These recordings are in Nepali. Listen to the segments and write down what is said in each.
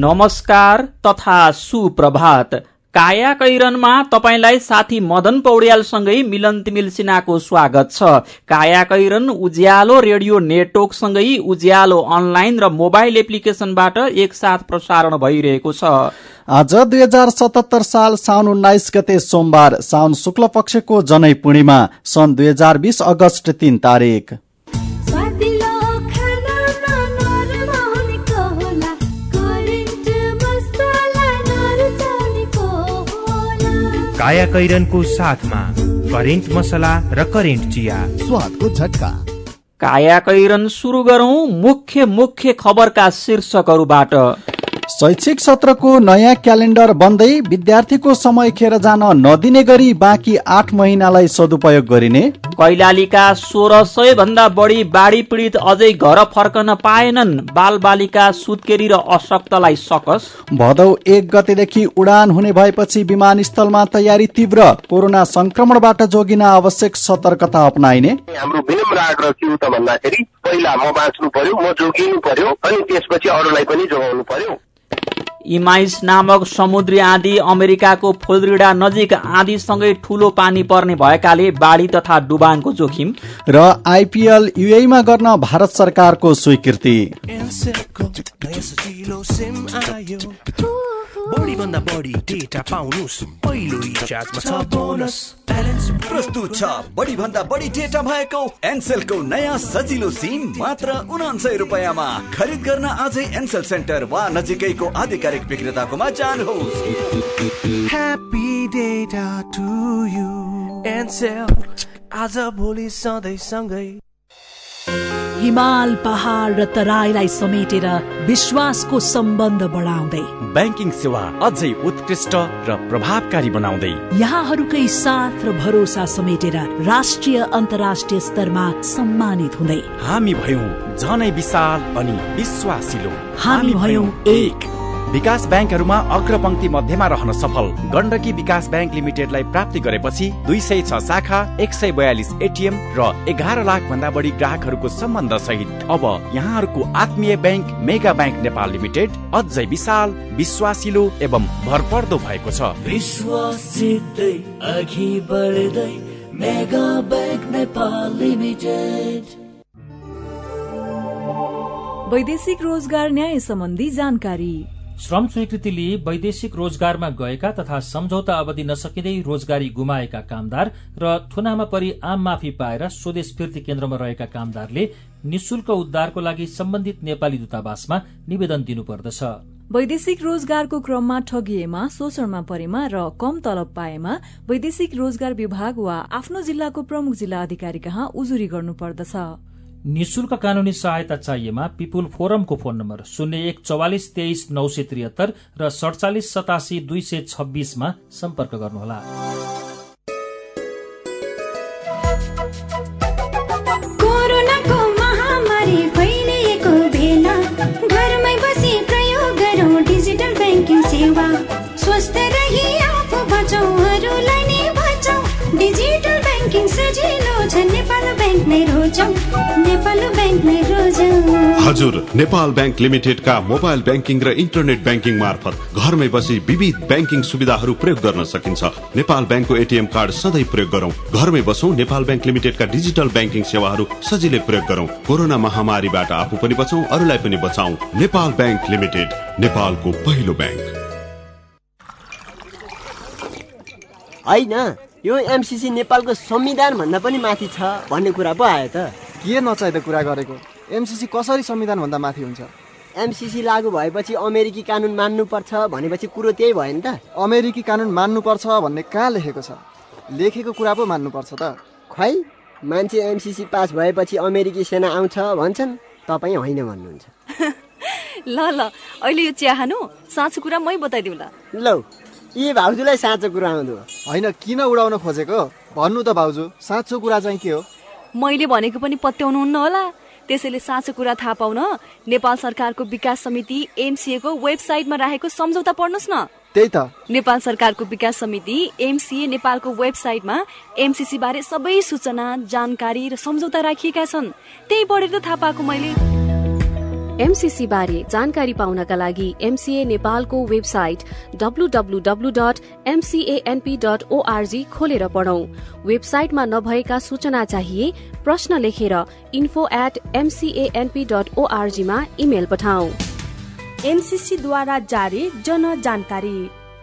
नमस्कार तथा सुप्रभात। काया कैरनमा तपाईलाई साथी मदन पौड्यालसँगै मिलन तिमिल सिन्हाको स्वागत छ। काया कैरन उज्यालो रेडियो नेटवर्कसँगै उज्यालो अनलाइन र मोबाइल एप्लिकेशनबाट एकसाथ प्रसारण भइरहेको छ। आज 2077 साल साउन 19 गते सोमबार, साउन शुक्ल पक्षको जनै पूर्णिमा, सन् 2020 अगस्त 3 तारिक। काया कैरनको साथमा करेन्ट मसला र करेन्ट चिया, स्वादको झट्का। काया कैरन सुरु गरौं मुख्य खबरका शीर्षकहरूबाट। शैक्षिक सत्रको नयाँ क्यालेन्डर बन्दै विद्यार्थीको समय खेर जान नदिने गरी बाँकी 8 महिनालाई सदुपयोग गरिने। कैलालीका 1600 भन्दा बढी बाढी पीडित अझै घर फर्कन पाएनन्। बाल बालिका सुत्केरी र अशक्तलाई सकस। भदौ 1 गतेदेखि उडान हुने भएपछि विमानस्थलमा तयारी तीव्र। कोरोना संक्रमणबाट जोगिन आवश्यक सतर्कता अपनाइने। हाम्रो विनम्र आग्रह के हो त भन्दाखेरि पहिला म बाँच्नु पर्यो, म जोगिनु पर्यो, अनि त्यसपछि अरूलाई पनि जोगाउनु पर्यो। इमाइस नामक समुद्री आँधी अमेरिकाको फ्लोरिडा नजिक आँधीसँगै ठूलो पानी पर्ने भएकाले बाढी तथा डुबानको जोखिम। र आइपीएल युएईमा गर्न भारत सरकारको स्वीकृति। बढी भन्दा बढी डेटा पाउनुस् पहिलो रिचार्जमा छ बोनस। प्रस्तुत छ बढी भन्दा बढी डेटा भएको एनसेलको नयाँ सजिलो सिम मात्र 99 रुपैयाँमा। खरिद गर्न आजै एनसेल सेन्टर वा नजिकैको आधिकारिक विक्रेताकोमा जानुहोस्। Happy data to you Ncell, आज भोलि सधैँ सँगै। हिमाल, पहाड र तराईलाई समेटेर विश्वासको सम्बन्ध बढाउँदै, ब्याङ्किङ सेवा अझै उत्कृष्ट र प्रभावकारी बनाउँदै, यहाँहरूकै साथ र भरोसा समेटेर राष्ट्रिय अन्तर्राष्ट्रिय स्तरमा सम्मानित हुँदै हामी भयौं झनै विशाल अनि विश्वासिलो। हामी भयौं एक। विकास ब्याङ्कहरूमा अग्रपंक्ति मध्यमा रहन सफल गण्डकी विकास ब्याङ्क लिमिटेडलाई प्राप्ति गरेपछि 206 शाखा, 142 एटिएम र 11 लाख भन्दा बढी ग्राहकहरूको सम्बन्ध सहित अब यहाँहरूको आत्मीय bank mega bank Nepal limited अझै विशाल, विश्वासिलो एवं भरपर्दो भएको छ। विश्वास जित्दै अघि बढ्दै मेगा ब्याङ्क नेपाल लिमिटेड। वैदेशिक रोजगार न्याय सम्बन्धी जानकारी। श्रम स्वीकृति लिए वैदेशिक रोजगारमा गएका तथा सम्झौता अवधि नसकिँदै रोजगारी गुमाएका कामदार र थुनामा परि आम माफी पाएर स्वदेश फिर्ती केन्द्रमा रहेका कामदारले निशुल्क उद्धारको लागि सम्बन्धित नेपाली दूतावासमा निवेदन दिनुपर्दछ। वैदेशिक रोजगारको क्रममा ठगिएमा, शोषणमा परेमा र कम तलब पाएमा वैदेशिक रोजगार विभाग वा आफ्नो जिल्लाको प्रमुख जिल्ला अधिकारी कहाँ उजुरी गर्नुपर्दछ। निशुल्क कानूनी सहायता चाहिएमा पिपुल फोरमको फोन नम्बर 01 44 23 973 र 47 87 226 मा सम्पर्क गर्नुहोला। कोरोनाको महामारी फैलिएको बेला घरमै बसी प्रयोग गरौँ डिजिटल ब्याङ्किङ सेवा। स्वस्थ रही आफू बचाउ, अरूलाई नै बचाउ। डिजिटल ब्याङ्किङ सजिलो छ, नेपाल ब्याङ्क नै रोजौं, नेपाल ब्याङ्क नै रोजौं। हजुर, नेपाल ब्याङ्क लिमिटेडका मोबाइल ब्याङ्किङ र इन्टरनेट ब्याङ्किङ मार्फत घरमै बसी विविध ब्याङ्किङ सुविधाहरू प्रयोग गर्न सकिन्छ। नेपाल ब्याङ्कको एटीएम कार्ड सधैँ प्रयोग गरौं, घरमै बसौं। नेपाल ब्याङ्क लिमिटेडका डिजिटल ब्याङ्किङ सेवाहरू सजिलै प्रयोग गरौं। कोरोना महामारीबाट आफू पनि बचौं, अरूलाई पनि बचाउँ। नेपाल ब्याङ्क लिमिटेड, नेपालको पहिलो ब्याङ्क। होइन, यो एमसीसी नेपालको संविधान भन्दा पनि माथि छ भन्ने कुरा पो आयो त। के नचाहिँदो कुरा गरेको? एमसीसी कसरी संविधान भन्दा माथि हुन्छ? एमसीसी लागू भएपछि अमेरिकी कानून मान्नुपर्छ भनेपछि कुरो त्यही भयो नि त। अमेरिकी कानून मान्नुपर्छ भन्ने कहाँ लेखेको छ? लेखेको कुरा पो मान्नुपर्छ त। खै, मान्छे एमसीसी पास भएपछि अमेरिकी सेना आउँछ भन्छन्, तपाईँ होइन भन्नुहुन्छ। ल अहिले यो चिया खानु, साँचो कुरा मै बताइदिउँला। लौ, यी भाउजूलाई साँचो कुरा आउँदो होइन। किन उडाउन खोजेको भन्नु त भाउजू, साँचो कुरा चाहिँ के हो? मैले भनेको पनि पत्याउनुहुन्न होला, त्यसैले साँचो कुरा थाहा पाउन नेपाल सरकारको विकास समिति एमसीए को वेबसाइटमा राखेको सम्झौता पढ्नुस् न। त्यही त, नेपाल सरकारको विकास समिति एमसीए नेपालको वेबसाइटमा एमसीसी बारे सबै सूचना, जानकारी र सम्झौता राखिएका छन्। त्यही पढेर थाहा पाएको मैले। एमसीसी बारे जानकारी पाउनका लागि एमसीए नेपालको वेबसाइट www.mcanp.org खोलेर पढौं। वेबसाइटमा नभएका सूचना चाहिए प्रश्न लेखेर info@mcanp.org मा इमेल पठाऊ। एनसीसी द्वारा जारी जन जानकारी।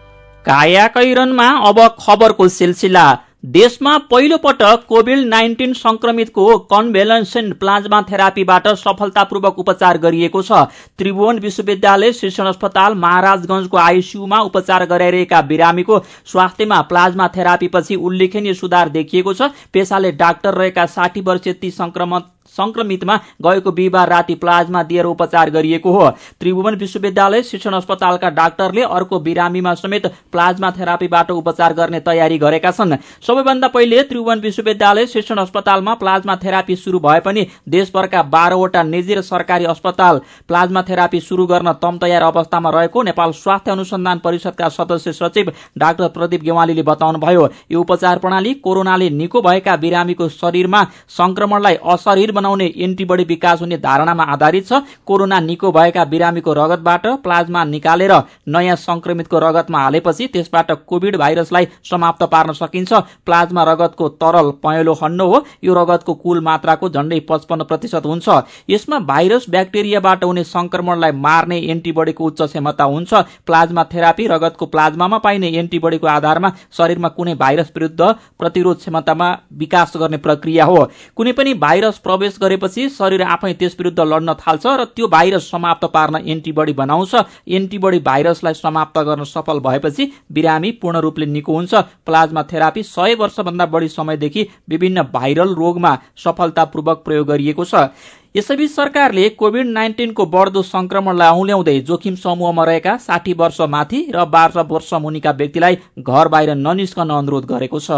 कायाकैरनमा अब खबरको सिलसिला। देशमा पहिलो पटक कोभिड-19 संक्रमितको कन्भेलेन्सेन्ट प्लाज्मा थेरापीबाट सफलतापूर्वक उपचार गरिएको छ। त्रिभुवन विश्वविद्यालय शिक्षण अस्पताल महाराजगंजको आईसीयूमा उपचार गराइरहेका बिरामीको स्वास्थ्यमा प्लाज्मा थेरापीपछि उल्लेखनीय सुधार देखिएको छ। पेशाले डाक्टर रहेका 60 वर्षीय ती संक्रमितमा गएको बिहिबार राति प्लाज्मा दिएर उपचार गरिएको हो। त्रिभुवन विश्वविद्यालय शिक्षण अस्पतालका डाक्टरले अर्को बिरामीमा समेत प्लाज्मा थेरापीबाट उपचार गर्ने तयारी गरेका छन्। सबैभन्दा पहिले त्रिभुवन विश्वविद्यालय शिक्षण अस्पतालमा प्लाज्मा थेरापी शुरू भए पनि देशभरका 12वटा निजी र सरकारी अस्पताल प्लाज्मा थेरापी शुरू गर्न तम तयार अवस्थामा रहेको नेपाल स्वास्थ्य अनुसन्धान परिषदका सदस्य सचिव डाक्टर प्रदीप गेवालीले बताउनुभयो। यो उपचार प्रणाली कोरोनाले निको भएका बिरामीको शरीरमा संक्रमणलाई अशरीर बनाउने एन्टिबडी विकास हुने धारणामा आधारित छ। कोरोना निको भएका बिरामीको रगतबाट प्लाज्मा निकालेर नयाँ संक्रमितको रगतमा हालेपछि त्यसबाट कोभिड भाइरसलाई समाप्त पार्न सकिन्छ। प्लाज्मा रगतको तरल पहेँलो खण्ड हो। यो रगतको कुल मात्राको झण्डै 55% हुन्छ। यसमा भाइरस ब्याक्टेरियाबाट हुने संक्रमणलाई मार्ने एन्टिबडीको उच्च क्षमता हुन्छ। प्लाज्मा थेरापी रगतको प्लाज्मामा पाइने एन्टिबडीको आधारमा शरीरमा कुनै भाइरस विरुद्ध प्रतिरोध क्षमतामा विकास गर्ने प्रक्रिया हो। कुनै पनि भाइरस प्रवेश गरेपछि शरीर आफै त्यस विरुद्ध लड्न थाल्छ र त्यो भाइरस समाप्त पार्न एन्टिबडी बनाउँछ। एन्टिबडी भाइरसलाई समाप्त गर्न सफल भएपछि बिरामी पूर्ण रूपले निको हुन्छ। प्लाज्मा थेरापी 100 वर्षभन्दा बढी समयदेखि विभिन्न भाइरल रोगमा सफलतापूर्वक प्रयोग गरिएको छ। यसैबीच सरकारले कोभिड-19 को बढ्दो संक्रमणलाई औल्याउँदै जोखिम समूहमा रहेका 60 वर्ष माथि र 12 वर्ष मुनिका व्यक्तिलाई घर बाहिर ननिस्कन अनुरोध गरेको छ।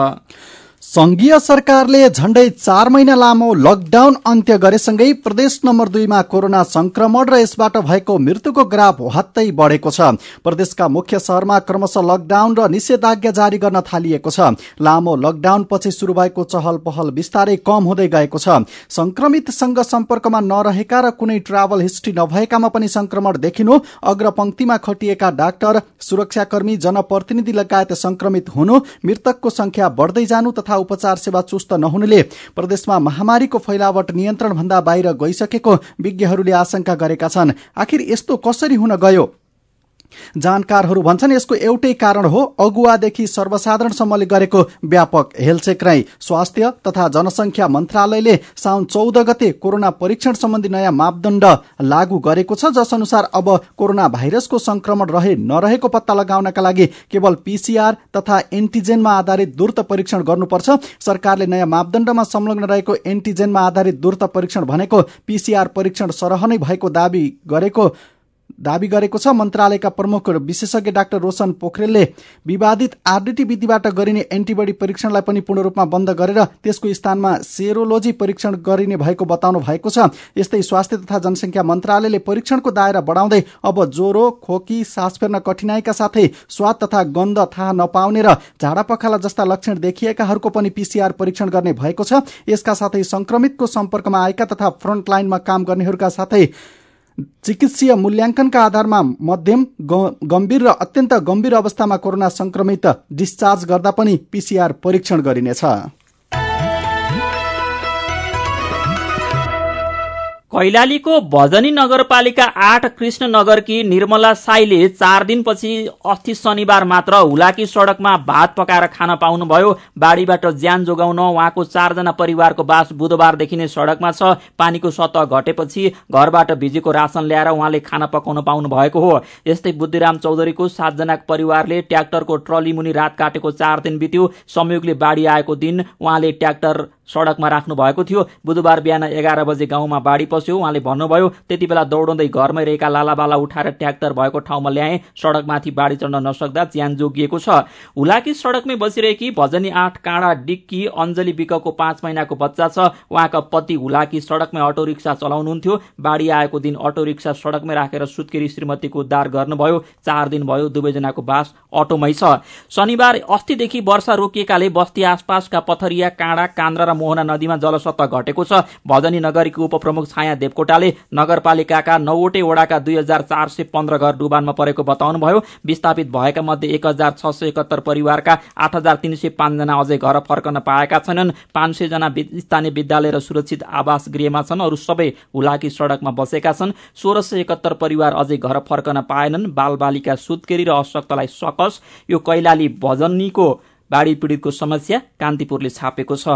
संघीय सरकारले झण्डै 4 महिना लामो लकडाउन अन्त्य गरेसँगै प्रदेश नम्बर 2 मा कोरोना संक्रमण र यसबाट भएको मृत्युको ग्राफ हत्तै बढेको छ। प्रदेशका मुख्य शहरमा क्रमशः लकडाउन र निषेधाज्ञा जारी गर्न थालिएको छ। लामो लकडाउन पछि शुरू भएको चहल पहल बिस्तारै कम हुँदै गएको छ। संक्रमितसँग सम्पर्कमा नरहेका र कुनै ट्राभल हिस्ट्री नभएकामा पनि संक्रमण देखिनु, अग्रपंक्तिमा खटिएका डाक्टर, सुरक्षाकर्मी, जनप्रतिनिधि लगायत संक्रमित हुनु, मृतकको संख्या बढ्दै जानु तथा उपचार सेवा चुस्त नहुनुले प्रदेशमा महामारीको फैलावट नियन्त्रण भन्दा बाहिर गइसकेको विज्ञहरूले आशंका गरेका छन्। आखिर यस्तो कसरी हुन गयो? जानकारहरू भन्छन् यसको एउटै कारण हो अगुवादेखि सर्वसाधारणसम्मले गरेको व्यापक हेलचेक्राइ। स्वास्थ्य तथा जनसंख्या मन्त्रालयले साउन 14 गते कोरोना परीक्षण सम्बन्धी नयाँ मापदण्ड लागू गरेको छ, जस अनुसार अब कोरोना भाइरसको संक्रमण रहे नरहेको पत्ता लगाउनका लागि केवल पीसीआर तथा एन्टिजेनमा आधारित द्रुत परीक्षण गर्नुपर्छ। सरकारले नयाँ मापदण्डमा संलग्न रहेको एन्टिजेनमा आधारित द्रुत परीक्षण भनेको पीसीआर परीक्षण सरह नै भएको दावी गरेको छ। मन्त्रालयका प्रमुख विशेषज्ञ डाक्टर रोशन पोखरेलले विवादित आरडीटी विधिबाट गरिने एन्टिबडी परीक्षणलाई पनि पूर्ण रूपमा बन्द गरेर त्यसको स्थानमा सेरोलोजी परीक्षण गरिने भएको बताउनु भएको छ। यस्तै स्वास्थ्य तथा जनसंख्या मन्त्रालयले परीक्षणको दायरा बढाउँदै अब ज्वरो, खोकी, सास फेर्न कठिनाइका साथै स्वाद तथा गन्ध थाहा नपाउने र झाडापखाला जस्ता लक्षण देखिएकाहरूको पनि पीसीआर परीक्षण गर्ने भएको छ। यसका साथै संक्रमितको सम्पर्कमा आएका तथा फ्रन्टलाइनमा काम गर्नेहरूका साथै चिकित्सीय मूल्याङ्कनका आधारमा मध्यम, गम्भीर र अत्यन्त गम्भीर अवस्थामा कोरोना संक्रमित डिस्चार्ज गर्दा पनि पीसीआर परीक्षण गरिनेछ। कैलालीको भजनी नगरपालिका 8 कृष्णनगरकी निर्मला साईले 4 दिनपछि अस्ति शनिबार मात्र हुलाकी सड़कमा भात पकाएर खान पाउनुभयो। बाढीबाट ज्यान जोगाउन उहाँको 4 जना परिवारको बास बुधबारदेखि नै सड़कमा छ। पानीको सतह घटेपछि घरबाट भिजेको राशन ल्याएर उहाँले खाना पकाउन पाउनु भएको हो। यस्तै बुद्धिराम चौधरीको 7 जनाको परिवारले ट्र्याक्टरको ट्रली मुनि रात काटेको 4 दिन बित्यो। संयोगले बाढी आएको दिन उहाँले ट्र्याक्टर सड़कमा राख्नु भएको थियो। बुधबार बिहान 11 बजे गाउँमा बाढी पस्यो। उहाँले भन्नुभयो, त्यति बेला दौडँदै घरमै रहेका लालाबाला उठाएर ट्र्याक्टर भएको ठाउँमा ल्याए। सड़कमाथि बाढी चढ्न नसक्दा ज्यान जोगिएको छ। हुलाकी सड़कमै बसिरहेकी भजनी 8 काँडा डिक्की अञ्जली विकको 5 महिनाको बच्चा छ। उहाँका पति हुलाकी सड़कमै अटो रिक्सा चलाउनुहुन्थ्यो। बाढी आएको दिन अटो रिक्सा सड़कमै राखेर सुत्केरी श्रीमतीको उद्धार गर्नुभयो। 4 दिन भयो दुवैजनाको बास अटोमै छ। शनिबार अस्तिदेखि वर्षा रोकिएकाले बस्ती आसपासका पथरिया, काँडा, कान्द्रा र र मोहना नदीमा जलस्तर घटेको छ। भजनी नगरीको उपप्रमुख छाया देवकोटाले नगरपालिकाका 9वटै वडाका 2415 घर डुबानमा परेको बताउनुभयो। विस्थापित भएका मध्ये 1671 परिवारका 8305 जना अझै घर फर्कन पाएका छैनन्। 500 जना स्थानीय विद्यालय र सुरक्षित आवास गृहमा छन्। अरू सबै हुलाकी सडकमा बसेका छन्। 1671 परिवार अझै घर फर्कन पाएनन्। बालबालिका सुत्केरी र अशक्तलाई सकस। यो कैलाली भजनीको बाढी पीडितको समस्या कान्तिपुरले छापेको छ।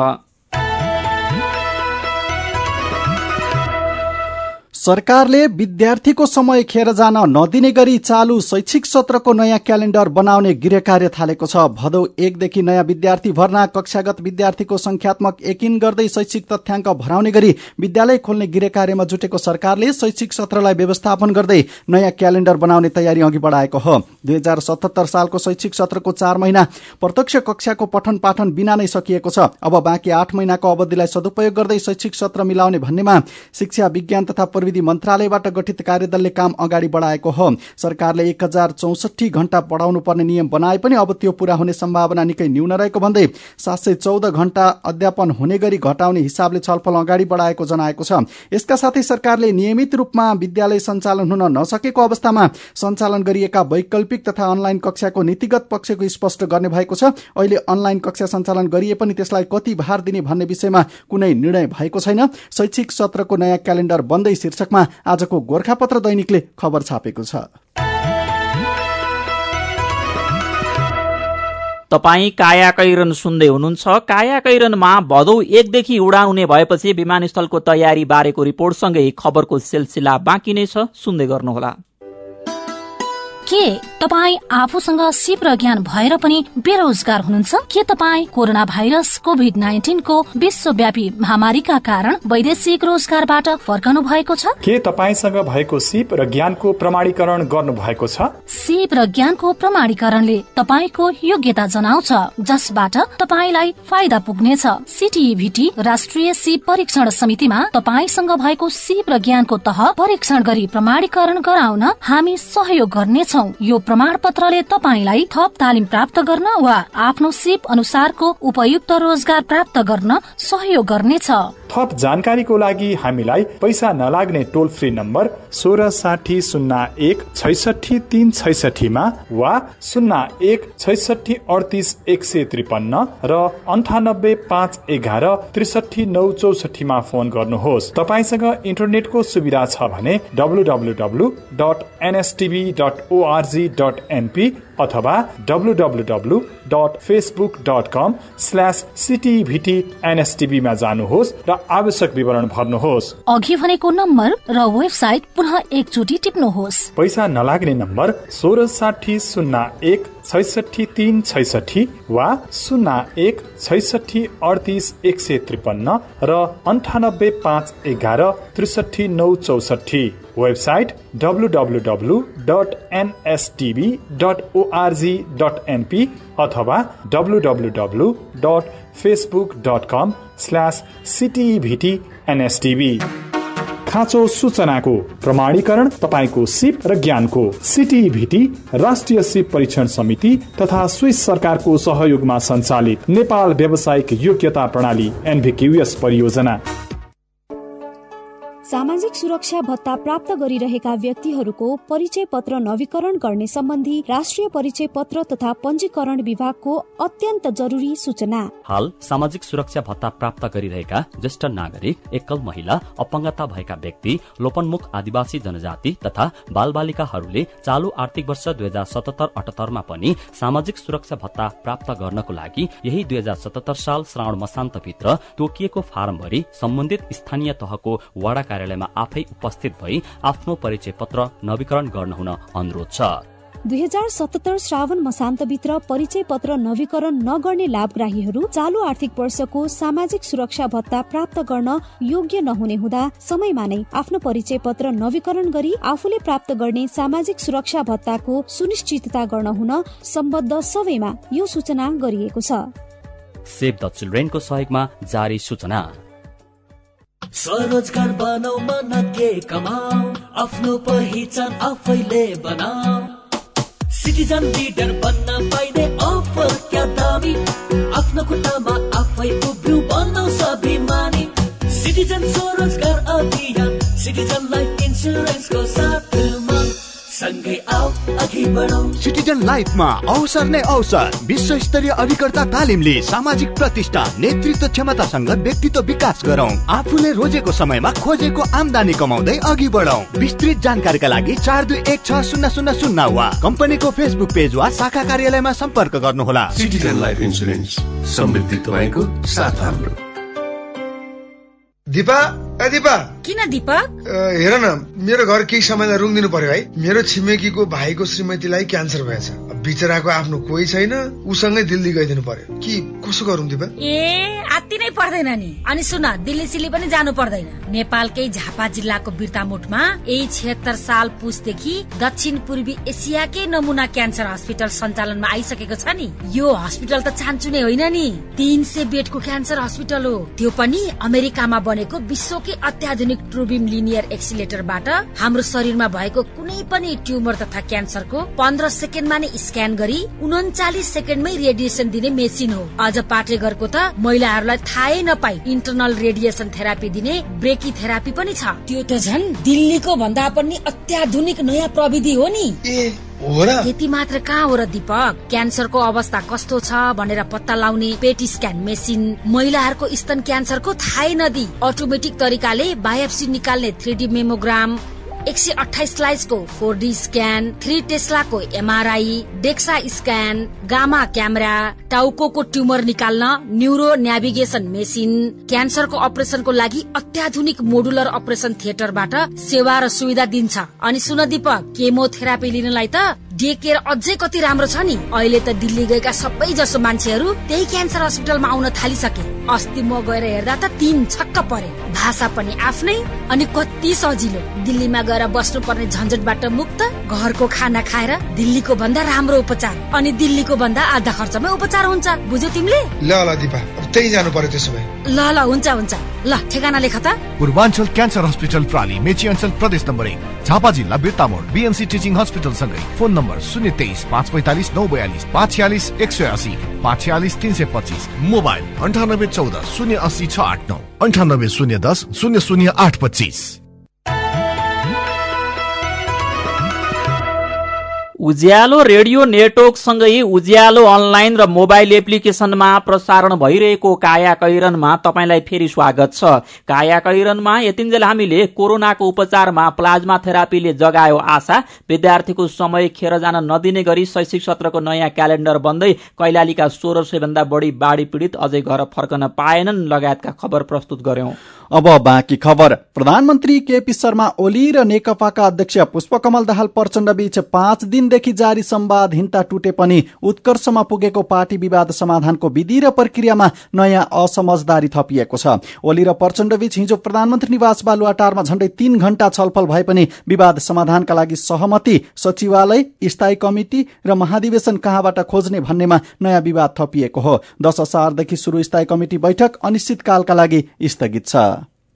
सरकारले विद्यार्थीको समय खेर जान नदिने गरी चालू शैक्षिक सत्रको नयाँ क्यालेण्डर बनाउने गृह कार्य थालेको छ। भदौ 1 देखि नयाँ विद्यार्थी भर्ना, कक्षागत विद्यार्थीको संख्यात्मक यकिन गर्दै शैक्षिक तथ्याङ्क भराउने गरी विद्यालय खोल्ने गृह कार्यमा जुटेको सरकारले शैक्षिक सत्रलाई व्यवस्थापन गर्दै नयाँ क्यालेण्डर बनाउने तयारी अघि बढाएको हो। 2077 सालको शैक्षिक सत्रको 4 महिना प्रत्यक्ष कक्षाको पठन पाठन बिना नै सकिएको छ। अब बाँकी 8 महिनाको अवधिलाई सदुपयोग गर्दै शैक्षिक सत्र मिलाउने भन्नेमा शिक्षा विज्ञान तथा प्रविधि मन्त्रालयबाट गठित कार्यदलले काम अगाडि बढाएको हो। सरकारले 1064 घण्टा पढाउनु पर्ने नियम बनाए पनि अब त्यो पूरा हुने सम्भावना निकै न्यून रहेको भन्दै 714 घण्टा अध्यापन हुने गरी घटाउने हिसाबले छलफल अगाडि बढाएको जनाएको छ। यसका साथै सरकारले नियमित रूपमा विद्यालय सञ्चालन हुन नसकेको अवस्थामा सञ्चालन गरिएका वैकल्पिक तथा अनलाइन कक्षाको नीतिगत पक्षको स्पष्ट गर्ने भएको छ। अहिले अनलाइन कक्षा सञ्चालन गरिए पनि त्यसलाई कति भार दिने भन्ने विषयमा कुनै निर्णय भएको छैन। शैक्षिक सत्रको नयाँ क्यालेण्डर बन्दै शीर्षकमा आजको गोरखापत्र दैनिकले खबर छापेको छ। तपाई काया कैरन सुन्दै हुनुहुन्छ। काया कैरनमा भदौ 1 देखि उडान हुने भएपछि विमानस्थलको तयारी बारेको रिपोर्टसँगै खबरको सिलसिला बाँकी नै छ, सुन्दै गर्नुहोला। के तपाई आफूसँग सिप र ज्ञान भएर पनि बेरोजगार हुनुहुन्छ? के तपाई कोरोना भाइरस कोभिड-19 को विश्वव्यापी महामारीका कारण वैदेशिक रोजगारबाट फर्कनु भएको छ? के तपाईसँग भएको सिप र ज्ञानको प्रमाणीकरण गर्नु भएको छ? सिप र ज्ञानको प्रमाणीकरणले तपाईको योग्यता जनाउँछ, जसबाट तपाईलाई फाइदा पुग्नेछ। सिटिभिटी राष्ट्रिय सिप परीक्षण समितिमा तपाईसँग भएको सिप र ज्ञानको तह परीक्षण गरी प्रमाणीकरण गराउन हामी सहयोग गर्नेछौँ। यो प्रमाणपत्रले तपाईलाई थप तालिम प्राप्त गर्न वा आफ्नो सिप अनुसारको उपयुक्त रोजगार प्राप्त गर्न सहयोग गर्नेछ। थप जानकारीको लागि हामीलाई पैसा नलाग्ने टोल फ्री नम्बर 166001 66366 मा वा 0166383153 र 9851 63964 मा फोन गर्नुहोस्। तपाईसँग इन्टरनेटको सुविधा छ भने www.nstv.org.np अथवा www.facebook.com/cityvtnstv मा जानुहोस् र आवश्यक विवरण भर्नुहोस्। अघि भनेको नम्बर र वेबसाइट पुनः एकचोटि टिप्नुहोस्। पैसा नलाग्ने नम्बर 166001 66366 वा 0166383153 र 9851 63964। वेबसाइट www.nstv.org.np अथवा www.facebook.com/cityvtnstv। खाँचो सूचनाको प्रमाणीकरण तपाईको सिप र ज्ञानको सिटिभिटी राष्ट्रिय सिप परीक्षण समिति तथा स्विस सरकारको सहयोगमा सञ्चालित नेपाल व्यावसायिक योग्यता प्रणाली NVQS परियोजना। सामाजिक सुरक्षा भत्ता प्राप्त गरिरहेका व्यक्तिहरूको परिचय पत्र नवीकरण गर्ने सम्बन्धी राष्ट्रिय परिचय पत्र तथा पञ्जीकरण विभागको अत्यन्त जरुरी सूचना। हाल सामाजिक सुरक्षा भत्ता प्राप्त गरिरहेका ज्येष्ठ नागरिक, एकल महिला, अपंगता भएका व्यक्ति, लोपन्मुख आदिवासी जनजाति तथा बालबालिकाहरूले चालू आर्थिक वर्ष 2077-78 मा पनि सामाजिक सुरक्षा भत्ता प्राप्त गर्नको लागि यही 2077 साल श्रावण मसान्तभित्र तोकिएको फारम भरि सम्बन्धित स्थानीय तहको वडा कार्यालयमा आफै उपस्थित भई आफ्नो परिचय पत्र नवीकरण गर्न हुन अनुरोध छ। 2077 श्रावण मसान्तभित्र परिचय पत्र नवीकरण नगर्ने लाभग्राहीहरू चालू आर्थिक वर्षको सामाजिक सुरक्षा भत्ता प्राप्त गर्न योग्य नहुने हुँदा समयमा नै आफ्नो परिचय पत्र नवीकरण गरी आफूले प्राप्त गर्ने सामाजिक सुरक्षा भत्ताको सुनिश्चितता गर्न हुन सम्बद्ध सबैमा यो सूचना गरिएको छ। सेभ द चिल्ड्रेनको सहयोगमा जारी सूचना। स्वरोजगार बनाऊ मन के कमाऊ, आफ्नो पहिचान आफैले बनाऊ, सिटिजन लिडर बन्न पाइने अफर क्या दामी, आफ्नो खुट्टामा आफै उभिऊ बनाऊ सब सिटिजन स्वरोजगार अभियान सिटिजन लाइफ इन्सुरेन्सको साथमा सँगै आऊ अघि बढौं। सिटिजन लाइफमा अवसर नै अवसर। विश्व स्तरीय अभिकर्ता तालिमले सामाजिक प्रतिष्ठा नेतृत्व क्षमतासँग व्यक्तित्व विकास गरौं। आफूले रोजेको समयमा खोजेको आम्दानी कमाउँदै अघि बढौं। विस्तृत जानकारीका लागि 42160000 वा कम्पनीको फेसबुक पेज वा शाखा कार्यालयमा सम्पर्क गर्नुहोला। सिटिजन लाइफ इन्सुरेन्स, समृद्धि तपाईँको साथ हाम्रो। दिपा दिपा किन दीपक? हेर न, मेरो घर केही समयलाई रुङ दिनु पर्यो है। मेरो छिमेकीको भाइको श्रीमतीलाई क्यान्सर भएछ। बिचराको आफ्नो कोही छैन, उसँगै दिल्ली गइदिनु पर्यो कि कसो गरौँ दिपा? आत्ति नै पर्दैन नि। अनि सुन, दिल्ली सिल्ली पनि जानु पर्दैन। नेपालकै झापा जिल्लाको बिर्तामोटमा यही 76 साल पुसदेखि दक्षिण पूर्वी एसियाकै नमुना क्यान्सर हस्पिटल सञ्चालनमा आइसकेको छ नि। यो हस्पिटल त चान्चुने होइन नि, 300 बेडको क्यान्सर हस्पिटल हो। त्यो पनि अमेरिकामा बनेको विश्वकै अत्याधुनिक ट्रुबिम लिनियर एक्सिलेटरबाट हाम्रो शरीरमा भएको कुनै पनि ट्युमर तथा क्यान्सरको 15 सेकेन्डमा नै स्क्यान गरी 39 सेकेन्डमै रेडिएसन दिने मेसिन हो। अझ पाठेघरको त महिलाहरूलाई थाहै नपाई इन्टरनल रेडिएसन थेरापी दिने ब्रेकी थेरापी पनि छ। त्यो त झन् दिल्लीको भन्दा पनि अत्याधुनिक नयाँ प्रविधि हो नि। यति मात्र कहाँ हो र दीपक, क्यान्सरको अवस्था कस्तो छ भनेर पत्ता लगाउने पेट स्क्यान मेसिन, महिलाहरूको स्तन क्यान्सरको थाहै नदी अटोमेटिक तरिकाले बायोप्सी निकाल्ने 3D मेमोग्राम, 128 स्लाइसको 4D स्क्यान, 3 टेस्लाको MRI, DEXA scan, gamma camera, टाउको ट्युमर निकाल्न न्यूरो नेभिगेसन मेसिन, क्यान्सरको अपरेसनको लागि अत्याधुनिक मोडुलर अपरेसन थिएटरबाट सेवा र सुविधा दिन्छ। अनि सुन दीपक, केमोथेरापी लिनलाई त डे केयर अझै कति राम्रो छ नि। अहिले त दिल्ली गएका सबै जसो मान्छेहरू त्यही क्यान्सर हस्पिटलमा आउन थालिसके। अस्ति म गएर हेर्दा त 3 छक्क परे। भाषा पनि आफ्नै, अनि कति सजिलो। दिल्लीमा गएर बस्नु पर्ने झन्झटबाट मुक्त, घरको खाना खाएर दिल्लीको भन्दा राम्रो उपचार, अनि दिल्लीको भन्दा आधा खर्चमै उपचार हुन्छ। बुझ्यौ तिमीले? ल दिपा, अब त्यही जानु पर्यो त्यसो भए। ल हुन्छ ल, ठेगाना लेख त। पूर्वाञ्चल क्यान्सर हस्पिटल प्राली, मेची अञ्चल, प्रदेश नम्बर 1, झापा जिल्ला बिर्तामोड, BMC टिचिङ हस्पिटल सँगै। Phone number 023 545 942 546 180 546 325। Mobile 9814 080 689 98 010 00825। Ujyaalo radio network सँगै उज्यालो अनलाइन र मोबाइल एप्लिकेशनमा प्रसारण भइरहेको काया कैरनमा तपाईलाई फेरि स्वागत छ। काया कैरनमा यतिन्जेल हामीले कोरोनाको उपचारमा प्लाज्मा थेरापीले जगायो आशा, विद्यार्थीको समय खेर जान नदिने गरी शैक्षिक सत्रको नयाँ क्यालेण्डर बन्दै, कैलालीका 1600 भन्दा बढी बाढी पीडित अझै घर फर्कन पाएनन् लगायतका खबर प्रस्तुत गर्यौं। अब बाँकी खबर। प्रधानमन्त्री केपी शर्मा ओली र नेकपाका अध्यक्ष पुष्पकमल दाहाल प्रचण्ड बीच 5 दिनदेखि जारी संवादहीनता टुटे पनि उत्कर्षमा पुगेको पार्टी विवाद समाधानको विधि र प्रक्रियामा नयाँ असमझदारी थपिएको छ। ओली र प्रचण्ड बीच हिजो प्रधानमन्त्री निवास बालुवाटारमा झण्डै 3 घण्टा छलफल भए पनि विवाद समाधानका लागि सहमति सचिवालय, स्थायी कमिटी र महाधिवेशन कहाँबाट खोज्ने भन्नेमा नयाँ विवाद थपिएको हो। 10 असारदेखि सुरु स्थायी कमिटी बैठक अनिश्चितकालका लागि स्थगित छ।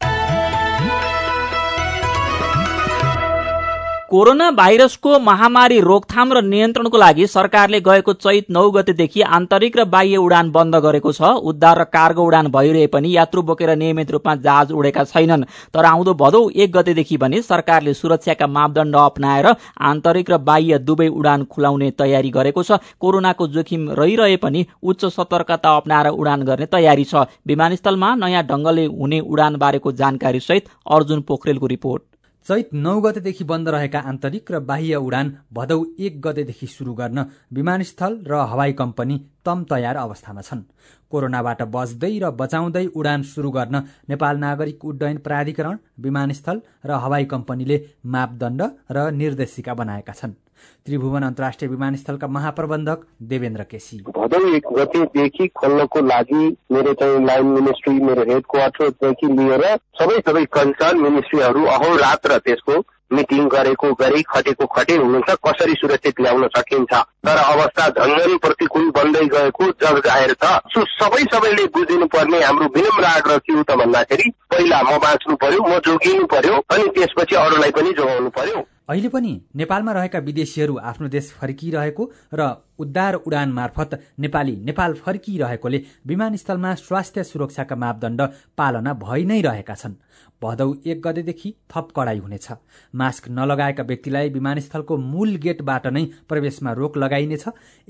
कोरोना भाइरसको महामारी रोकथाम र नियन्त्रणको लागि सरकारले गएको चैत 9 गतेदेखि आन्तरिक र बाह्य उडान बन्द गरेको छ। उद्धार र कार्गो उडान भइरहे पनि यात्रु बोकेर नियमित रूपमा जहाज उडेका छैनन्। तर आउँदो भदौ 1 गतेदेखि भने सरकारले सुरक्षाका मापदण्ड अपनाएर आन्तरिक र बाह्य दुवै उडान खुलाउने तयारी गरेको छ। कोरोनाको जोखिम रहिरहे पनि उच्च सतर्कता अपनाएर उडान गर्ने तयारी छ। विमानस्थलमा नयाँ ढंगले हुने उडान बारेको जानकारी सहित अर्जुन पोखरेलको रिपोर्ट। चैत 9 गतेदेखि बन्द रहेका आन्तरिक र बाह्य उडान भदौ 1 गतेदेखि शुरू गर्न विमानस्थल र हवाई कम्पनी तम तयार अवस्थामा छन्। कोरोनाबाट बच्दै र बचाउँदै उडान शुरू गर्न नेपाल नागरिक उड्डयन प्राधिकरण, विमानस्थल र हवाई कम्पनीले मापदण्ड र निर्देशिका बनाएका छन्। त्रिभुवन अन्तर्राष्ट्रिय विमानस्थलका महाप्रबन्धक देवेन्द्र केसी, भदौ 1 गतेदेखि खोल्नको लागि मेरो चाहिँ लाइन मिनिस्ट्री, मेरो हेड क्वार्टरदेखि लिएर सबै कन्सर्न मिनिस्ट्रीहरू अहोरात्र त्यसको मिटिङ गरे खटेको हुनुहुन्छ। कसरी सुरक्षित ल्याउन सकिन्छ, तर अवस्था झन्झन प्रतिकूल बन्दै गएको जग जाहेर छ। सबैले बुझिनु पर्ने हाम्रो विनम्र आग्रह के हो त भन्दाखेरि पहिला म बाँच्नु पर्यो, म जोगिनु पर्यो, अनि त्यसपछि अरूलाई पनि जोगाउनु पर्यो। अहिले पनि नेपालमा रहेका विदेशीहरू आफ्नो देश फर्किरहेको र उद्धार उडान मार्फत नेपाली नेपाल फर्किरहेकोले विमानस्थलमा स्वास्थ्य सुरक्षाका मापदण्ड पालना भइ नै रहेका छन्। भदौ 1 गतेदेखि थप कडाई हुनेछ। मास्क नलगाएका व्यक्तिलाई विमानस्थलको मूल गेटबाट नै प्रवेशमा रोक लगाइनेछ।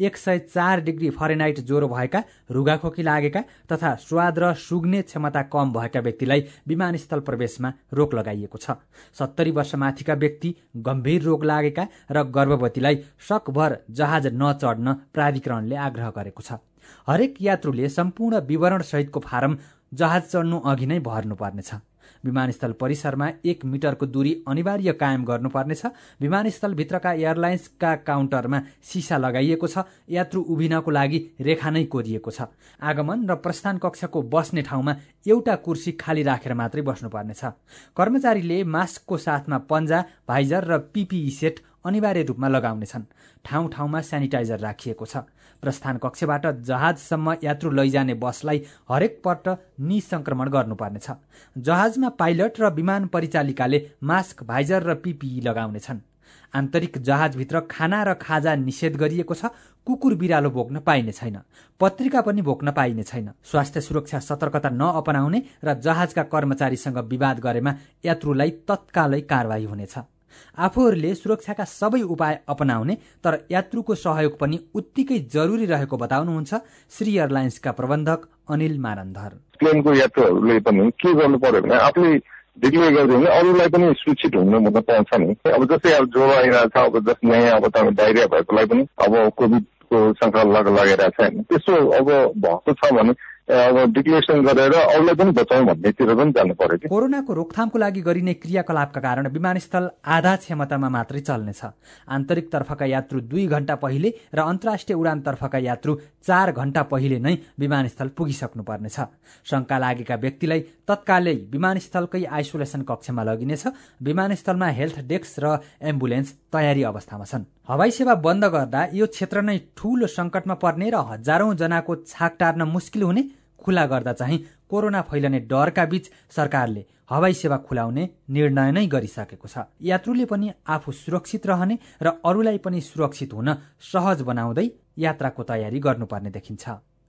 104 डिग्री फरेनहाइट ज्वरो भएका, रुगाखोकी लागेका तथा स्वाद र सुग्ने क्षमता कम भएका व्यक्तिलाई विमानस्थल प्रवेशमा रोक लगाइएको छ। 70 वर्ष माथिका व्यक्ति, गम्भीर रोग लागेका र गर्भवतीलाई सकभर जहाज नचढ्न प्राधिकरणले आग्रह गरेको छ। हरेक यात्रुले सम्पूर्ण विवरण सहितको फारम जहाज चढ्नु अघि नै भर्नुपर्नेछ। विमानस्थल परिसरमा 1 मिटरको दूरी अनिवार्य कायम गर्नुपर्नेछ। विमानस्थलभित्रका एयरलाइन्सका काउन्टरमा सिसा लगाइएको छ। यात्रु उभिनको लागि रेखा नै कोरिएको छ। आगमन र प्रस्थान कक्षको बस्ने ठाउँमा एउटा कुर्सी खाली राखेर मात्रै बस्नुपर्नेछ। कर्मचारीले मास्कको साथमा पन्जा, भाइजर र पिपिई सेट अनिवार्य रूपमा लगाउनेछन्। ठाउँ ठाउँमा सेनिटाइजर राखिएको छ। प्रस्थान कक्षबाट जहाजसम्म यात्रु लैजाने बसलाई हरेक पल्ट निसंक्रमण गर्नुपर्नेछ। जहाजमा पाइलट र विमान परिचालिकाले मास्क, भाइजर र पिपिई लगाउनेछन्। आन्तरिक जहाजभित्र खाना र खाजा निषेध गरिएको छ। कुकुर बिरालो बोक्न पाइने छैन। पत्रिका पनि बोक्न पाइने छैन। स्वास्थ्य सुरक्षा सतर्कता नअपनाउने र जहाजका कर्मचारीसँग विवाद गरेमा यात्रुलाई तत्कालै कारवाही हुनेछ। आफूहरूले सुरक्षाका सबै उपाय अपनाउने तर यात्रुको सहयोग पनि उत्तिकै जरुरी रहेको बताउनुहुन्छ श्री एयरलाइन्सका प्रबन्धक अनिल मानन्धर। प्लेनको यात्रुहरूले पनि के गर्नु पर्यो भने आफूले डिक्लेयर गर्यो भने अरूलाई पनि सुरक्षित हुन पाउँछ नि। अब जस्तै अब ज्वरो आइरहेछ, अब जस्तै नयाँ अब तपाईँ डायरिया भएकोलाई पनि अब कोभिडको संक्रमण लगाइरहेछ होइन, त्यसो अब भएको छ भने अब डिक्लेरेसन गरेर अरूलाई पनि बचाउँ भन्नेतिर पनि जानु पर्यो। कोरोनाको रोकथामको लागि गरिने क्रियाकलापका कारण विमानस्थल आधा क्षमतामा मात्रै चल्नेछ। आन्तरिक तर्फका यात्रु 2 घण्टा पहिले र अन्तर्राष्ट्रिय उडान तर्फका यात्रु 4 घण्टा पहिले नै विमानस्थल पुगिसक्नुपर्नेछ। शंका लागेका व्यक्तिलाई तत्कालै विमानस्थलकै आइसोलेसन कक्षमा लगिनेछ। विमानस्थलमा हेल्थ डेस्क र एम्बुलेन्स तयारी अवस्थामा छन्। हवाई सेवा बन्द गर्दा यो क्षेत्र नै ठूलो संकटमा पर्ने र हजारौं जनाको छाक टार्न मुस्किल हुने, खुला गर्दा चाहिँ कोरोना फैलने डरका बीच सरकारले हवाई सेवा खुलाउने निर्णय नै गरिसकेको छ। यात्रुले पनि आफू सुरक्षित रहने र अरूलाई पनि सुरक्षित हुन सहज बनाउँदै यात्राको तयारी गर्नुपर्ने देखिन्छ।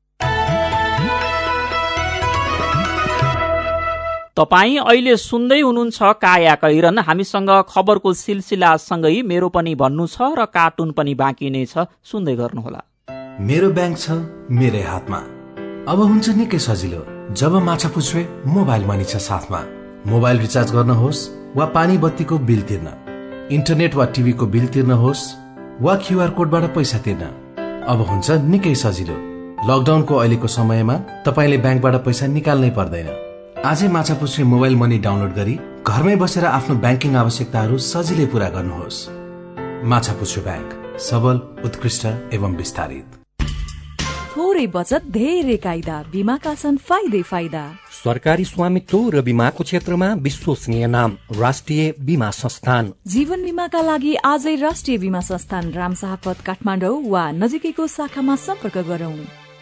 तपाई अहिले सुन्दै हुनुहुन्छ काया कैरन। हामीसँग खबरको सिलसिलासँगै मेरो पनि भन्नु छ र कार्टुन पनि बाँकी नै छ, सुन्दै गर्नुहोला। मेरो ब्याङ्क छ मेरै हातमा। अब हुन्छ निकै सजिलो जब माछापुच्छ्रे मोबाइल मनी छ साथमा। मोबाइल रिचार्ज गर्नुहोस् वा पानी बत्तीको बिल तिर्न, इन्टरनेट वा टिभीको बिल तिर्नुहोस् वा क्यूआर कोडबाट पैसा तिर्न। अब हुन्छ निकै सजिलो। लकडाउनको अहिलेको समयमा तपाईले ब्याङ्कबाट पैसा निकाल्नै पर्दैन। आजै माछापुच्छ्रे मोबाइल मनी डाउनलोड गरी घरमै बसेर आफ्नो ब्याङ्किङ आवश्यकताहरू सजिलै पूरा गर्नुहोस्। माछापुच्छ्रे ब्याङ्क, सबल, उत्कृष्ट एवं विस्तारित। थोरै बचत धेरै कायदा, बीमाका छन् फाइदै फाइदा। सरकारी स्वामित्व र बीमाको क्षेत्रमा विश्वसनीय नाम राष्ट्रिय बीमा संस्थान। जीवन बीमाका लागि आजै राष्ट्रिय बीमा संस्थान रामशाहपथ काठमाडौँ वा नजिकैको शाखामा सम्पर्क गरौं।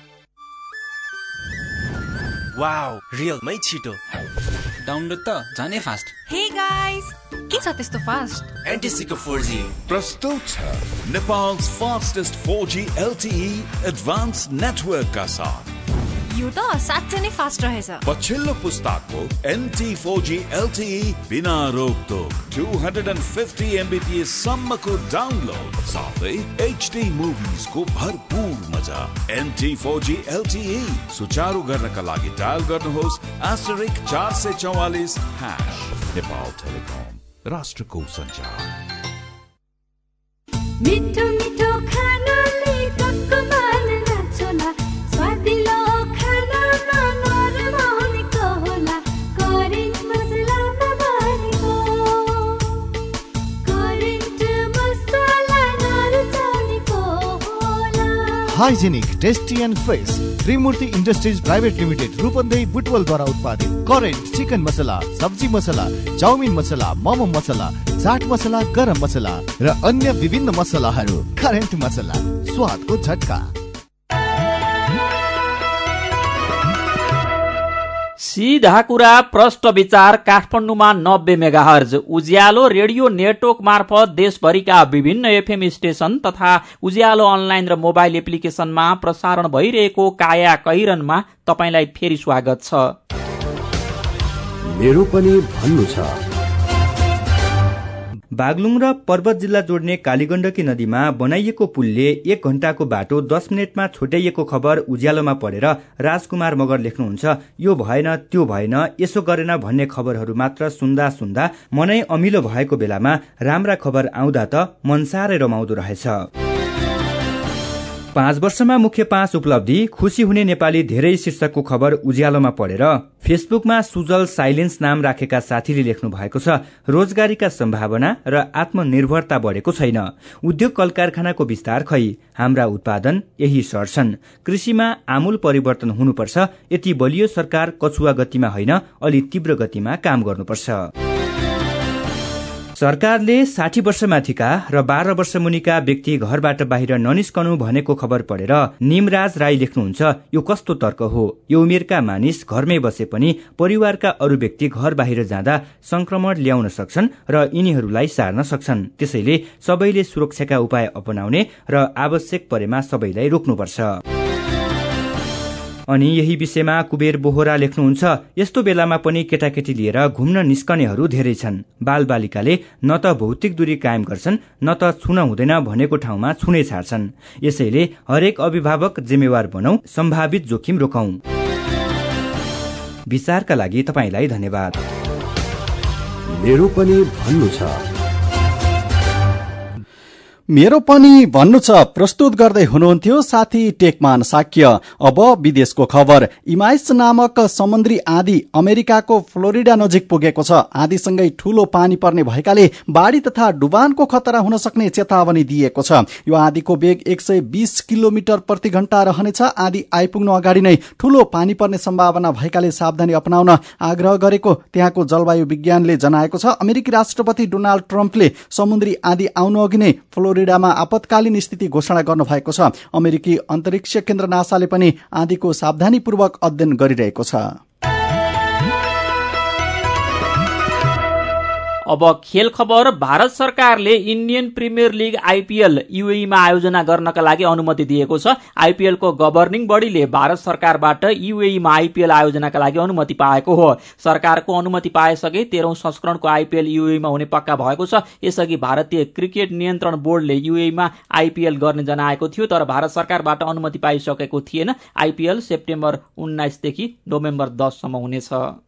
वाउ, रियलमै छिटो डाउनलोड त जाने फास्ट। हे गाइस, के छ त्यस्तो फास्ट? एनटिसीको 4G प्रस्तुत छ Nepal's fastest 4G LTE advanced network का साथ। यो त साँच्चै नै फास्ट रहेछ। पछिल्लो पुस्ताको NT 4G LTE बिना रोकटोक 250 Mbps सम्मको डाउनलोड साथै HD मुभिज को भरपूर मजा। NT 4G LTE सुचारू गर्नका लागि डायल गर्नुहोस् *444#। नेपाल टेलिकम, राष्ट्रको सञ्चार। मिठो मिठो खानाले टक्क मार्न छोला, स्वादिलो खानामा नरमाउनेको होला, करेन्ट मसलामा बनेको, करेन्ट मसला नरुचाउनेको होला। Hygienic, tasty and fresh Trimurti industries private limited Rupandehi बुटवलद्वारा उत्पादित करेन्ट चिकन मसला, सब्जी मसला, चाउमिन मसला, मोमो मसला, चाट मसला, गरम मसला र अन्य विभिन्न मसलाहरू। करेन्ट मसला, स्वादको झट्का। सीधा कुरा प्रष्ट विचार काठमाडौँमा 90 मेगाहर्ज उज्यालो रेडियो नेटवर्क मार्फत देशभरिका विभिन्न एफएम स्टेशन तथा उज्यालो अनलाइन र मोबाइल एप्लिकेशनमा प्रसारण भइरहेको काया कैरनमा तपाईलाई फेरि स्वागत छ। मेरो पनि भन्नु छ। बागलुङ र पर्वत जिल्ला जोड्ने कालीगण्डकी नदीमा बनाइएको पुलले 1 घण्टाको बाटो 10 मिनटमा छुट्याइएको खबर उज्यालोमा पढेर राजकुमार मगर लेख्नुहुन्छ, यो भएन त्यो भएन यसो गरेन भन्ने खबरहरू मात्र सुन्दा सुन्दा मनै अमिलो भएको बेलामा राम्रा खबर आउँदा त मन साह्रै रमाउँदो रहेछ। 5 वर्षमा मुख्य 5 उपलब्धि, खुशी हुने नेपाली धेरै शीर्षकको खबर उज्यालोमा पढेर फेसबुकमा सुजल साइलेन्स नाम राखेका साथीले लेख्नु भएको छ, रोजगारीका सम्भावना र आत्मनिर्भरता बढेको छैन, उद्योग कल कारखानाको विस्तार खै, हाम्रा उत्पादन यही सर्छन्, कृषिमा आमूल परिवर्तन हुनुपर्छ, यति बलियो सरकार कछुवा गतिमा होइन अलि तीव्र गतिमा काम गर्नुपर्छ। सरकारले 60 वर्षमाथिका र 12 वर्ष मुनिका व्यक्ति घरबाट बाहिर ननिस्कनु भनेको खबर पढेर निमराज राई लेख्नुहुन्छ, यो कस्तो तर्क हो, यो उमेरका मानिस घरमै बसे पनि परिवारका अरू व्यक्ति घर बाहिर जाँदा संक्रमण ल्याउन सक्छन् र यिनीहरूलाई सार्न सक्छन्, त्यसैले सबैले सुरक्षाका उपाय अपनाउने र आवश्यक परेमा सबैलाई रोक्नुपर्छ। अनि यही विषयमा कुबेर बोहरा लेख्नुहुन्छ, यस्तो बेलामा पनि केटाकेटी लिएर घुम्न निस्कनेहरू धेरै छन्, बालबालिकाले न त भौतिक दूरी कायम गर्छन् न त छुन हुँदैन भनेको ठाउँमा छुनै छाड्छन्, यसैले हरेक अभिभावक जिम्मेवार बनौ, सम्भावित जोखिम रोकौं। विचारका लागि तपाईलाई धन्यवाद। मेरो पनि भन्नु छ। मेरो पनि भन्नु छ प्रस्तुत गर्दै हुनुहुन्थ्यो साथी टेकमान साक्य। अब विदेशको खबर। इमाइस नामक समुद्री आँधी अमेरिकाको फ्लोरिडा नजिक पुगेको छ। आँधीसँगै ठूलो पानी पर्ने भएकाले बाढ़ी तथा डुबानको खतरा हुन सक्ने चेतावनी दिएको छ। यो आँधीको वेग 120 किलोमिटर प्रति घण्टा रहनेछ। आँधी आइपुग्नु अगाडि नै ठूलो पानी पर्ने सम्भावना भएकाले सावधानी अपनाउन आग्रह गरेको त्यहाँको जलवायु विज्ञानले जनाएको छ। अमेरिकी राष्ट्रपति डोनाल्ड ट्रम्पले समुद्री आँधी आउनु अघि नै फ्लोरिडामा आपतकालीन स्थिति घोषणा गर्नु भएको छ। अमेरिकी अन्तरिक्ष केन्द्र नासाले पनि आँधीको सावधानीपूर्वक अध्ययन गरिरहेको छ। अब खेल खबर। भारत सरकारले इन्डियन प्रिमियर लीग आईपीएल यूएईमा आयोजना गर्नका लागि अनुमति दिएको छ। आईपीएल को गभर्निङ बडीले भारत सरकारबाट यूएईमा आईपीएल आयोजनाका लागि अनुमति पाएको हो। सरकारको अनुमति पाएसँगै 13औं संस्करणको आईपीएल यूएईमा हुने पक्का भएको छ। यसअघि भारतीय क्रिकेट नियन्त्रण बोर्डले यूएईमा आईपीएल गर्ने जनाएको थियो, तर भारत सरकारबाट अनुमति पाइसकेको थिएन। आईपीएल सेप्टेम्बर 19 देखि नोभेम्बर 10 सम्म हुनेछ।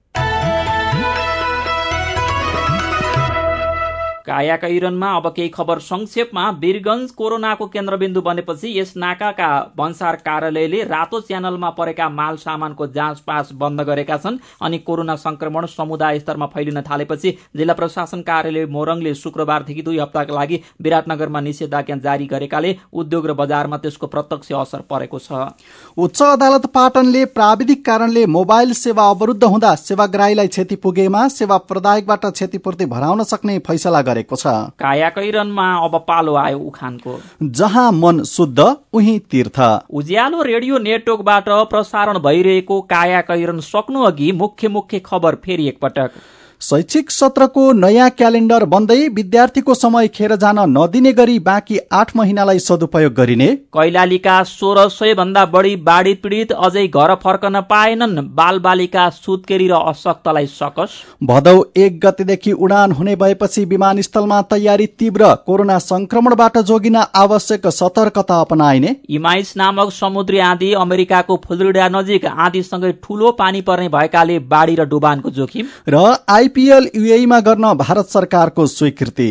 काया कैरनमा अब केही खबर संक्षेपमा। वीरगंज कोरोनाको केन्द्रबिन्दु बनेपछि यस नाकाका भन्सार कार्यालयले रातो च्यानलमा परेका माल सामानको जाँचपास बन्द गरेका छन्। अनि कोरोना संक्रमण समुदाय स्तरमा फैलिन थालेपछि जिल्ला प्रशासन कार्यालय मोरङले शुक्रबारदेखि 2 हप्ताका लागि विराटनगरमा निषेधाज्ञा जारी गरेकाले उद्योग र बजारमा त्यसको प्रत्यक्ष असर परेको छ। उच्च अदालत पाटनले प्राविधिक कारणले मोबाइल सेवा अवरुद्ध हुँदा सेवाग्राहीलाई क्षति पुगेमा सेवा प्रदायकबाट क्षतिपूर्ति भराउन सक्ने फैसला गरेको छ। काया कैरनमा अब पालो आयो उखानको। जहाँ मन शुद्ध उही तीर्थ। उज्यालो रेडियो नेटवर्कबाट प्रसारण भइरहेको काया कैरन सक्नु अघि मुख्य खबर फेरि एकपटक। शैक्षिक सत्रको नयाँ क्यालेण्डर बन्दै विद्यार्थीको समय खेर जान नदिने गरी बाँकी 8 महिनालाई सदुपयोग गरिने। कैलालीका 1600 भन्दा बढी बाढी पीडित अझै घर फर्कन पाएनन्। बालबालिका सुत्केरी र अशक्तलाई सकस। भदौ 1 गतेदेखि उडान हुने भएपछि विमानस्थलमा तयारी तीव्र। कोरोना संक्रमणबाट जोगिन आवश्यक सतर्कता अपनाइने। इमाइस नामक समुद्री आँधी अमेरिकाको फ्लोरिडा नजिक आँधीसँगै ठूलो पानी पर्ने भएकाले बाढी र डुबानको जोखिम। र आईपीएल यूएईमा गर्न भारत सरकारको स्वीकृति।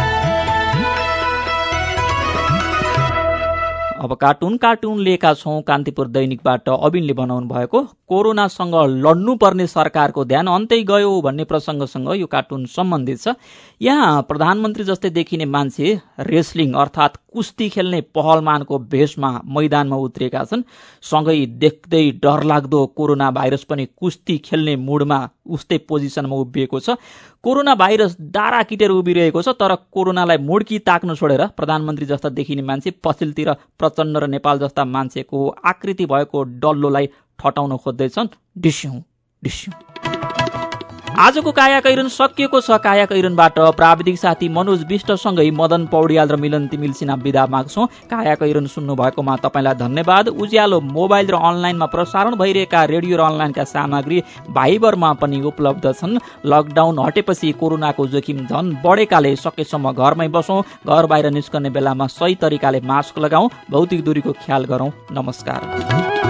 अब कार्टुन लिएका छौं कान्तिपुर दैनिकबाट अबिनले बनाउनु भएको कोरोनासँग लड्नुपर्ने सरकारको ध्यान अन्तै गयो भन्ने प्रसंगसँग यो कार्टुन सम्बन्धित छ। यहाँ प्रधानमन्त्री जस्तै देखिने मान्छे रेस्लिङ अर्थात कुस्ती खेल्ने पहलमानको भेषमा मैदानमा उत्रिएका छन्। सँगै देख्दै डरलाग्दो कोरोना भाइरस पनि कुस्ती खेल्ने मुडमा उस्तै पोजिसनमा उभिएको छ। कोरोना भाइरस दारा किटेर उभिरहेको छ, तर कोरोनालाई मुड्की ताक्न छोडेर प्रधानमन्त्री जस्ता देखिने मान्छे पछिल्तिर प्रचण्ड र नेपाल जस्ता मान्छेको आकृति भएको डल्लोलाई ठटाउन खोज्दैछन्। डिस्यौं डिस्यु। आजको काया कैरन सकिएको छ। काया कैरनबाट प्राविधिक साथी मनोज विष्टसँगै मदन पौड्याल र मिलन तिमिल सिन्हा बिदा माग्छौं। काया कैरन सुन्नु भएकोमा तपाईलाई धन्यवाद। उज्यालो मोबाइल र अनलाइनमा प्रसारण भइरहेका रेडियो र अनलाइनका सामग्री भाइबरमा पनि उपलब्ध छन्। लकडाउन हटेपछि कोरोनाको जोखिम झन बढेकाले सकेसम्म घरमै बसौं। घर बाहिर निस्कने बेलामा सही तरिकाले मास्क लगाऊ, भौतिक दूरीको ख्याल गरौं। नमस्कार।